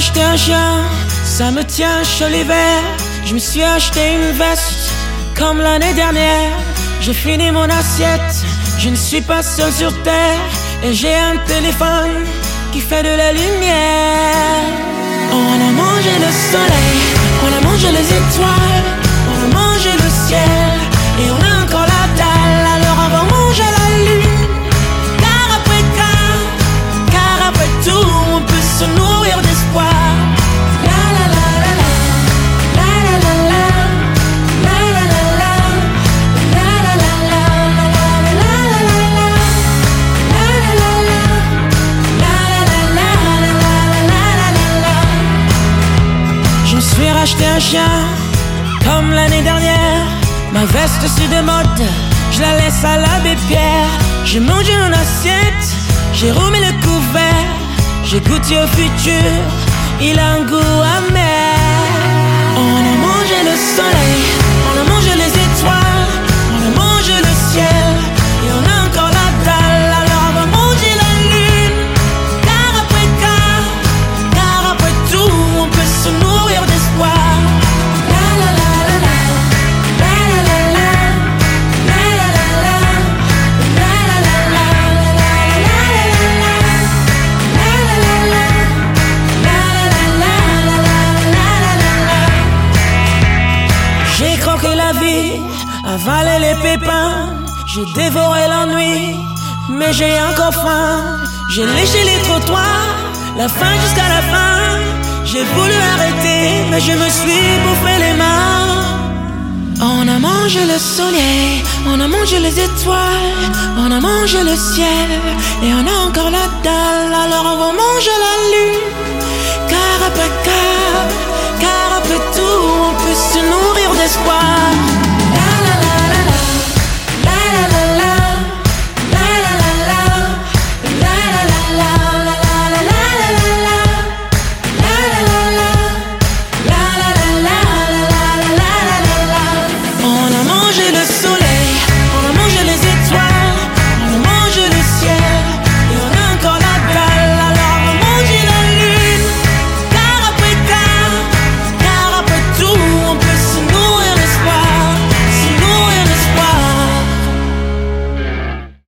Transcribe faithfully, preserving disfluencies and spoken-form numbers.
acheté un chien, ça me tient chaud l'hiver. Je me suis acheté une veste, comme l'année dernière. J'ai fini mon assiette, je ne suis pas seul sur terre. Et j'ai un téléphone qui fait de la lumière. On a mangé le soleil, on a mangé les étoiles, on a mangé le ciel, et on a encore la dalle. Alors on va manger la lune. Car après car, car après tout, on peut se nourrir d'espoir. La la la la la, la la la la, la la la la, la la la la, la la la. Je me suis racheté un chien, comme l'année dernière. Ma veste c'est de mode, je la laisse à l'abbé Pierre. J'ai mangé mon assiette, j'ai remis le couvert. J'ai goûté au futur, il a un goût amer. On a mangé le soleil, on a mangé les étoiles, on a mangé le ciel, et on a encore la dalle. Alors on va manger la lune. Car après car, car après tout, on peut se nourrir d'espoir. La la la la la, la la la la, la la la la, la la la la, la la la la. J'ai croqué la vie, avalé les pépins, j'ai dévoré l'ennui, mais j'ai encore faim. J'ai léché les trottoirs, la fin jusqu'à la fin. J'ai voulu arrêter, mais je me suis bouffé les mains. On a mangé le soleil, on a mangé les étoiles, on a mangé le ciel, et on a encore la dalle. Alors on va manger la lune. Car après car, car après tout, on peut se nourrir d'espoir.